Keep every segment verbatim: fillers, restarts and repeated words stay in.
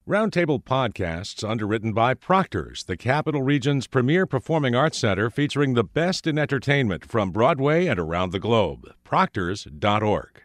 Roundtable Podcasts, underwritten by Proctor's, the Capital Region's premier performing arts center featuring the best in entertainment from Broadway and around the globe. Proctors dot org.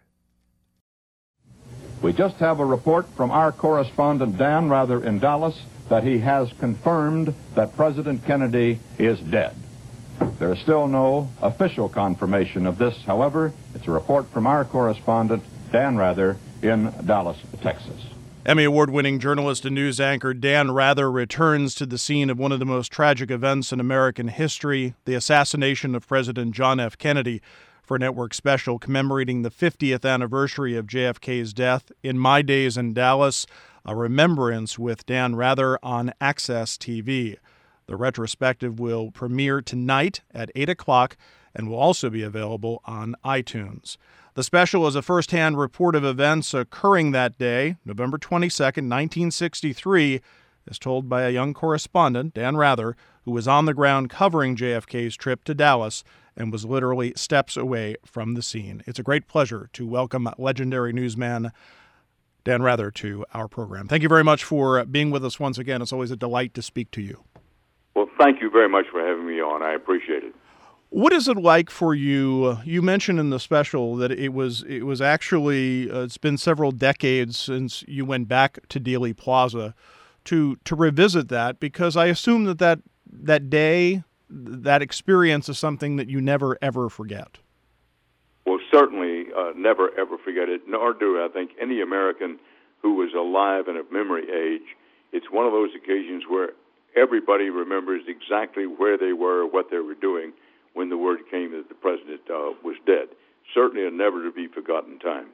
We just have a report from our correspondent Dan Rather in Dallas that he has confirmed that President Kennedy is dead. There is still no official confirmation of this, however. It's a report from our correspondent Dan Rather in Dallas, Texas. Emmy Award-winning journalist and news anchor Dan Rather returns to the scene of one of the most tragic events in American history, the assassination of President John F. Kennedy, for a network special commemorating the fiftieth anniversary of J F K's death. In My Days in Dallas, a remembrance with Dan Rather on Access T V. The retrospective will premiere tonight at eight o'clock and will also be available on iTunes. The special is a first-hand report of events occurring that day, November twenty-second, nineteen sixty-three, as told by a young correspondent, Dan Rather, who was on the ground covering J F K's trip to Dallas and was literally steps away from the scene. It's a great pleasure to welcome legendary newsman Dan Rather to our program. Thank you very much for being with us once again. It's always a delight to speak to you. Well, thank you very much for having me on. I appreciate it. What is it like for you? You mentioned in the special that it was it was actually uh, it's been several decades since you went back to Dealey Plaza to to revisit that, because I assume that that, that day, that experience is something that you never ever forget. Well, certainly uh, never ever forget it, nor do I think any American who was alive and of memory age. It's one of those occasions where everybody remembers exactly where they were, what they were doing when the word came that the president uh, was dead. Certainly a never-to-be-forgotten time.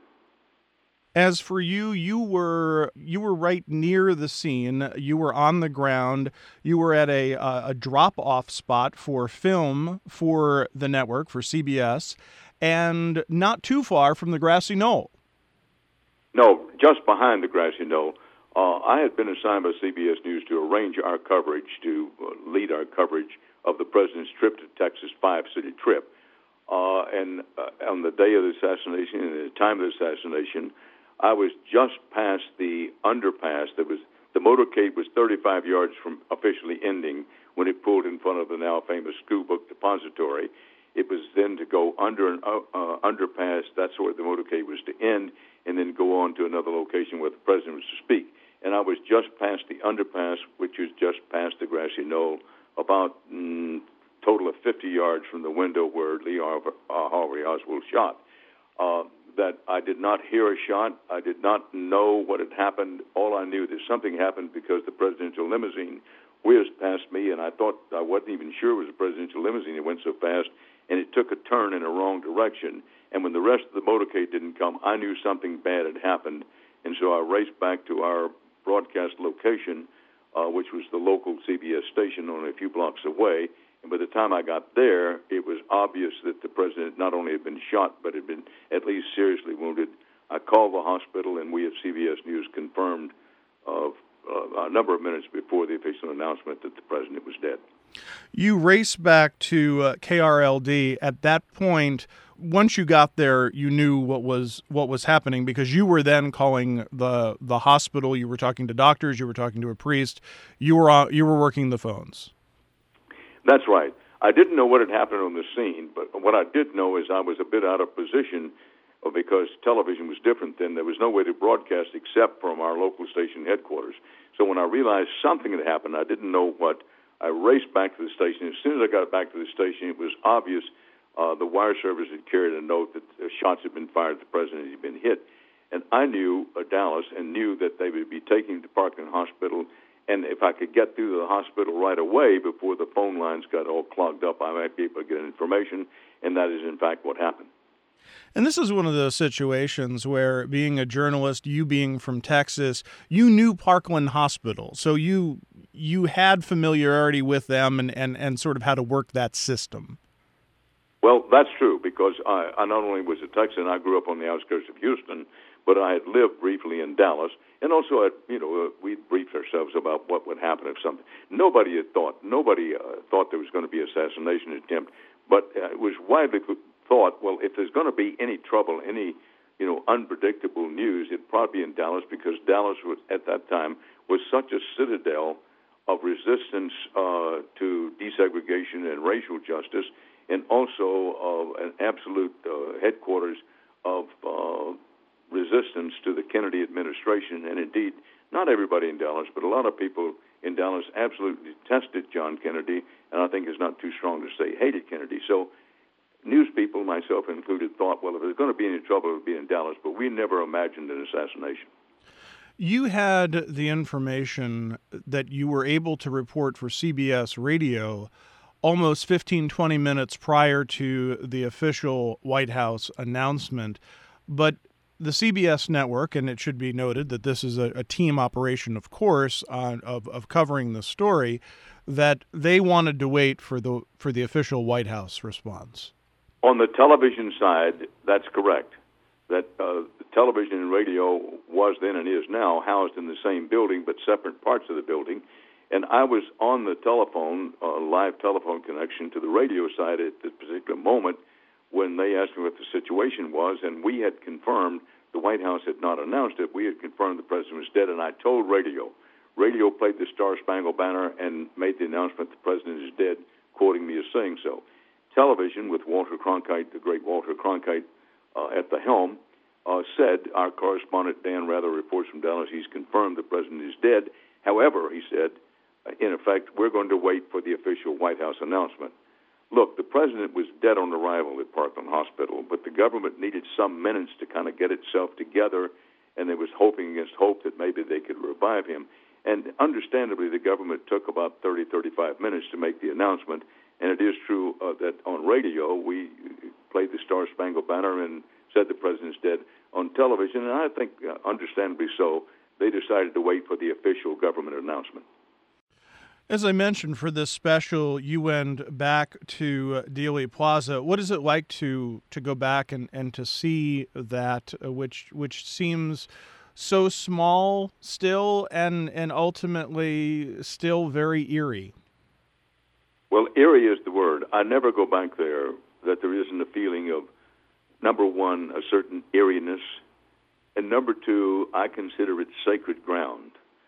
As for you, you were you were right near the scene. You were on the ground. You were at a uh, a drop-off spot for film for the network, for C B S, and not too far from the grassy knoll. No, just behind the grassy knoll. Uh, I had been assigned by C B S News to arrange our coverage, to uh, lead our coverage of the president's trip to Texas, five-city trip. Uh, and uh, on the day of the assassination and at the time of the assassination, I was just past the underpass. That was the motorcade was thirty-five yards from officially ending when it pulled in front of the now famous School Book Depository. It was then to go under an uh, uh, underpass. That's where the motorcade was to end, and then go on to another location where the president was to speak. And I was just past the underpass, which was just past the grassy knoll, about mm, total of fifty yards from the window where Lee Harvey, uh, Harvey Oswald shot. Uh, that I did not hear a shot. I did not know what had happened. All I knew that something happened because the presidential limousine whizzed past me, and I thought I wasn't even sure it was a presidential limousine. It went so fast, and it took a turn in a wrong direction. And when the rest of the motorcade didn't come, I knew something bad had happened. And so I raced back to our broadcast location, uh, which was the local C B S station only a few blocks away. And by the time I got there, it was obvious that the president not only had been shot, but had been at least seriously wounded. I called the hospital, and we at C B S News confirmed uh, uh, a number of minutes before the official announcement that the president was dead. You race back to uh, K R L D. At that point, once you got there, you knew what was what was happening, because you were then calling the the hospital. You were talking to doctors. You were talking to a priest. You were uh, you were working the phones. That's right. I didn't know what had happened on the scene, but what I did know is I was a bit out of position because television was different then. There was no way to broadcast except from our local station headquarters. So when I realized something had happened, I didn't know what. I raced back to the station. As soon as I got back to the station, it was obvious uh, the wire service had carried a note that uh, shots had been fired. The president had been hit. And I knew uh, Dallas and knew that they would be taking him to Parkland Hospital. And if I could get through to the hospital right away before the phone lines got all clogged up, I might be able to get information. And that is, in fact, what happened. And this is one of those situations where, being a journalist, you being from Texas, you knew Parkland Hospital. So you you had familiarity with them and, and, and sort of how to work that system. Well, that's true, because I, I not only was a Texan, I grew up on the outskirts of Houston, but I had lived briefly in Dallas. And also, I'd, you know, uh, we briefed ourselves about what would happen if something. Nobody had thought, nobody uh, thought there was going to be an assassination attempt, but uh, it was widely thought, well, if there's going to be any trouble, any, you know, unpredictable news, it'd probably be in Dallas, because Dallas was, at that time, was such a citadel of resistance uh, to desegregation and racial justice, and also uh, an absolute uh, headquarters of uh, resistance to the Kennedy administration. And indeed, not everybody in Dallas, but a lot of people in Dallas absolutely detested John Kennedy, and I think it's not too strong to say hated Kennedy. So news people, myself included, thought, well, if there's going to be any trouble, it would be in Dallas, but we never imagined an assassination. You had the information that you were able to report for C B S Radio almost fifteen, twenty minutes prior to the official White House announcement, but the C B S network, and it should be noted that this is a, a team operation, of course, on, of, of covering the story, that they wanted to wait for the for the official White House response. On the television side, that's correct. That uh, television and radio was then and is now housed in the same building, but separate parts of the building. And I was on the telephone, a uh, live telephone connection to the radio side at this particular moment when they asked me what the situation was, and we had confirmed, the White House had not announced it, we had confirmed the president was dead, and I told radio. Radio played the Star-Spangled Banner and made the announcement the president is dead, quoting me as saying so. Television, with Walter Cronkite, the great Walter Cronkite, uh, at the helm, uh, said, our correspondent Dan Rather reports from Dallas, he's confirmed the president is dead. However, he said, in effect, we're going to wait for the official White House announcement. Look, the president was dead on arrival at Parkland Hospital, but the government needed some minutes to kind of get itself together, and they was hoping against hope that maybe they could revive him. And understandably, the government took about thirty, thirty-five minutes to make the announcement, and it is true uh, that on radio we played the Star-Spangled Banner and said the president's dead. On television, and I think uh, understandably so, they decided to wait for the official government announcement. As I mentioned, for this special, you went back to Dealey Plaza. What is it like to to go back and, and to see that, uh, which which seems so small still, and, and ultimately still very eerie? Well, eerie is the word. I never go back there that there isn't a feeling of, number one, a certain eeriness, and number two, I consider it sacred ground.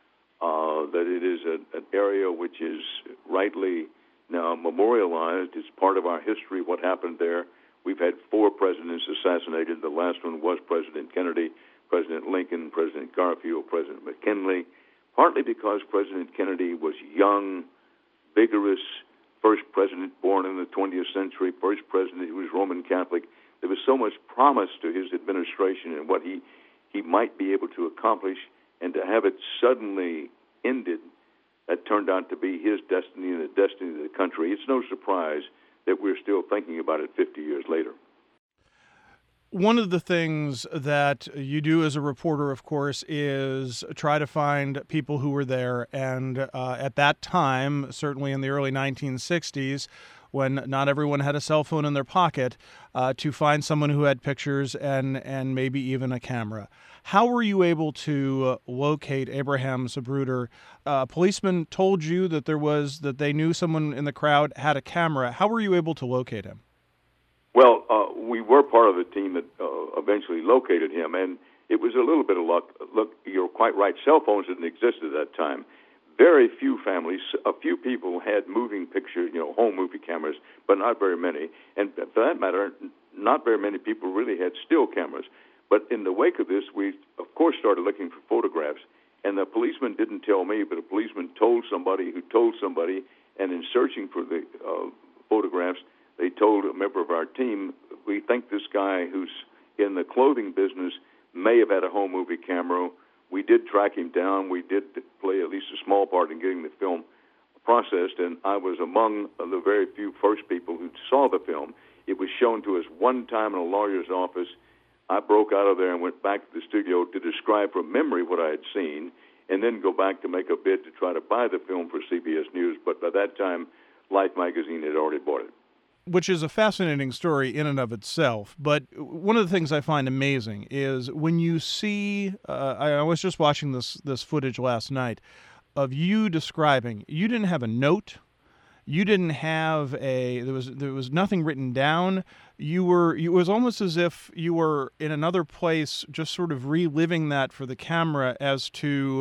Uh, that it is a, an area which is rightly now memorialized. It's part of our history, what happened there. We've had four presidents assassinated. The last one was President Kennedy, President Lincoln, President Garfield, President McKinley, partly because President Kennedy was young, vigorous, first president born in the twentieth century, first president who was Roman Catholic. There was so much promise to his administration and what he, he might be able to accomplish. And to have it suddenly ended, that turned out to be his destiny and the destiny of the country. It's no surprise that we're still thinking about it fifty years later. One of the things that you do as a reporter, of course, is try to find people who were there. And uh, at that time, certainly in the early nineteen sixties, when not everyone had a cell phone in their pocket, uh, to find someone who had pictures and, and maybe even a camera. How were you able to uh, locate Abraham Zapruder? Uh, a policeman told you that there was that they knew someone in the crowd had a camera. How were you able to locate him? Well, uh, we were part of the team that uh, eventually located him, and it was a little bit of luck. Look, you're quite right. Cell phones didn't exist at that time. Very few families, a few people had moving picture, you know, home movie cameras, but not very many. And for that matter, not very many people really had still cameras. But in the wake of this, we, of course, started looking for photographs. And the policeman didn't tell me, but a policeman told somebody who told somebody. And in searching for the uh, photographs, they told a member of our team, we think this guy who's in the clothing business may have had a home movie camera. We did track him down. We did play at least a small part in getting the film processed. And I was among the very few first people who saw the film. It was shown to us one time in a lawyer's office. I broke out of there and went back to the studio to describe from memory what I had seen, and then go back to make a bid to try to buy the film for C B S News. But by that time, Life magazine had already bought it. Which is a fascinating story in and of itself. But one of the things I find amazing is when you see, uh, I was just watching this this footage last night of you describing, you didn't have a note. You didn't have a, there was there was nothing written down. You were, it was almost as if you were in another place, just sort of reliving that for the camera as to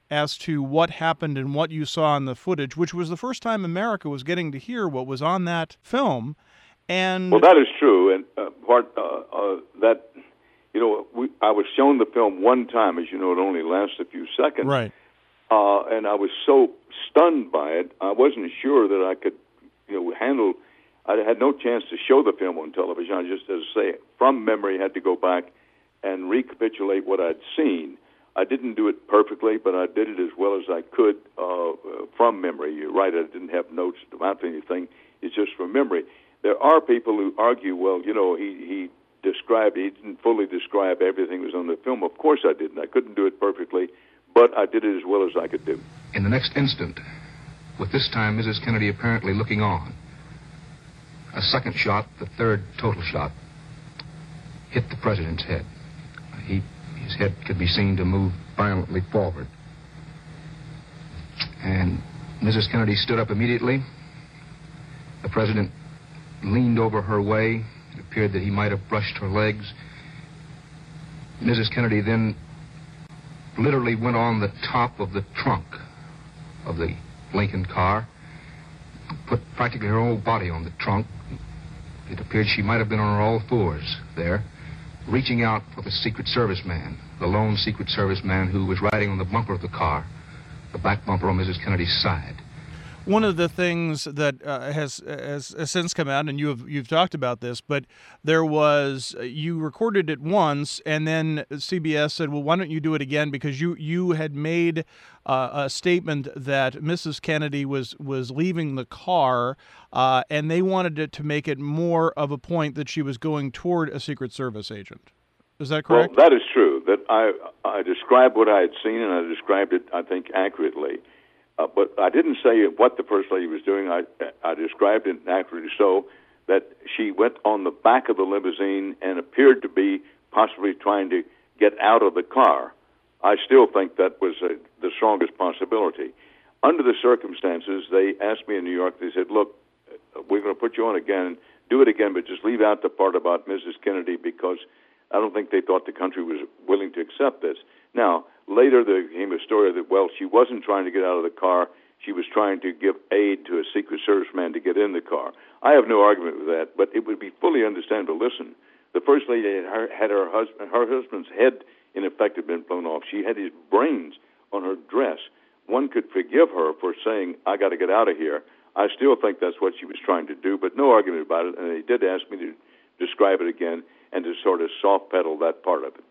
as to what happened and what you saw in the footage, which was the first time America was getting to hear what was on that film. And well, that is true, and uh, part uh, uh, that you know, we, I was shown the film one time, as you know, it only lasts a few seconds, right? Uh, and I was so stunned by it, I wasn't sure that I could, you know, handle. I had no chance to show the film on television. I just, as I say, from memory, had to go back and recapitulate what I'd seen. I didn't do it perfectly, but I did it as well as I could uh, from memory. You're right, I didn't have notes about anything. It's just from memory. There are people who argue, well, you know, he, he described, he didn't fully describe everything that was on the film. Of course I didn't. I couldn't do it perfectly, but I did it as well as I could do. In the next instant, with this time Missus Kennedy apparently looking on, a second shot, the third total shot, hit the president's head. He, his head could be seen to move violently forward. And Missus Kennedy stood up immediately. The president leaned over her way. It appeared that he might have brushed her legs. Missus Kennedy then literally went on the top of the trunk of the Lincoln car, put practically her whole body on the trunk. It appeared she might have been on her all fours there, reaching out for the Secret Service man, the lone Secret Service man who was riding on the bumper of the car, the back bumper on Missus Kennedy's side. One of the things that uh, has, has has since come out, and you have you've talked about this, but there was you recorded it once, and then C B S said, "Well, why don't you do it again?" Because you you had made uh, a statement that Missus Kennedy was was leaving the car, uh, and they wanted it to make it more of a point that she was going toward a Secret Service agent. Is that correct? Well, that is true. That I I described what I had seen, and I described it, I think, accurately. Uh, but I didn't say what the First Lady was doing. I, I described it accurately so that she went on the back of the limousine and appeared to be possibly trying to get out of the car. I still think that was uh, the strongest possibility. Under the circumstances, they asked me in New York, they said, look, we're going to put you on again, do it again, but just leave out the part about Missus Kennedy because I don't think they thought the country was willing to accept this. Now, later there came a story that, well, she wasn't trying to get out of the car. She was trying to give aid to a Secret Service man to get in the car. I have no argument with that, but it would be fully understandable. Listen, the First Lady had her, had her husband, her husband's head, in effect, had been blown off. She had his brains on her dress. One could forgive her for saying, I got to get out of here. I still think that's what she was trying to do, but no argument about it. And they did ask me to describe it again and to sort of soft pedal that part of it.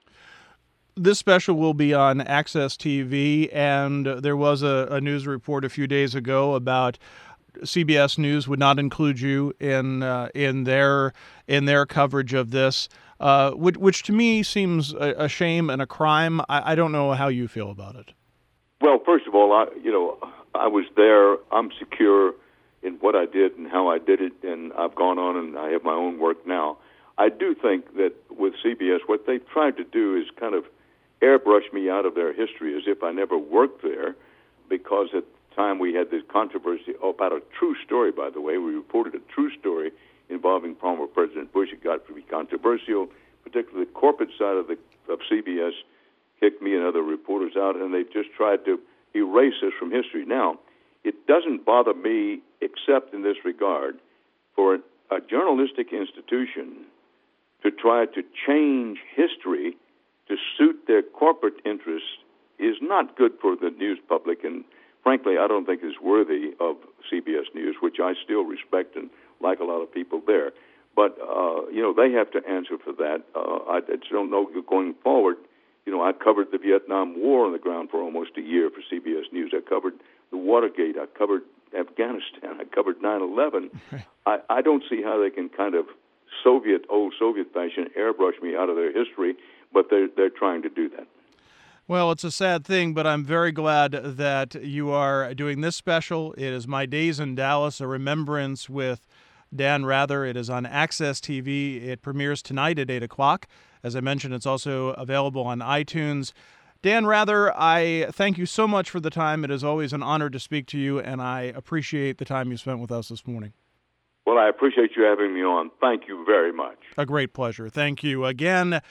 This special will be on Access T V, and there was a, a news report a few days ago about C B S News would not include you in uh, in their in their coverage of this, uh, which, which to me seems a, a shame and a crime. I, I don't know how you feel about it. Well, first of all, I you know I was there. I'm secure in what I did and how I did it, and I've gone on and I have my own work now. I do think that with C B S, what they've tried to do is kind of airbrush me out of their history as if I never worked there, because at the time we had this controversy about a true story, by the way. We reported a true story involving former President Bush. It got to be controversial, particularly the corporate side of the of C B S kicked me and other reporters out, and they've just tried to erase us from history. Now, it doesn't bother me, except in this regard, for a journalistic institution to try to change history to suit their corporate interests is not good for the news public, and frankly, I don't think is worthy of C B S News, which I still respect and like a lot of people there. But, uh, you know, they have to answer for that. Uh, I just don't know going forward. You know, I covered the Vietnam War on the ground for almost a year for C B S News. I covered the Watergate. I covered Afghanistan. I covered nine eleven. I, I don't see how they can kind of Soviet, old Soviet fashion, airbrush me out of their history, but they're, they're trying to do that. Well, it's a sad thing, but I'm very glad that you are doing this special. It is My Days in Dallas, a remembrance with Dan Rather. It is on Access T V. It premieres tonight at eight o'clock. As I mentioned, it's also available on iTunes. Dan Rather, I thank you so much for the time. It is always an honor to speak to you, and I appreciate the time you spent with us this morning. Well, I appreciate you having me on. Thank you very much. A great pleasure. Thank you again.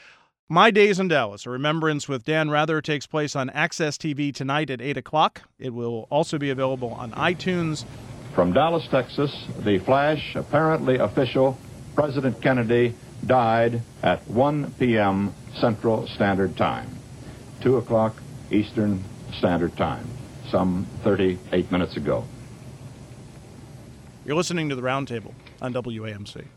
My Days in Dallas, a remembrance with Dan Rather, takes place on Access T V tonight at eight o'clock. It will also be available on iTunes. From Dallas, Texas, the flash, apparently official, President Kennedy died at one p.m. Central Standard Time, two o'clock Eastern Standard Time, some thirty-eight minutes ago. You're listening to The Roundtable on W A M C.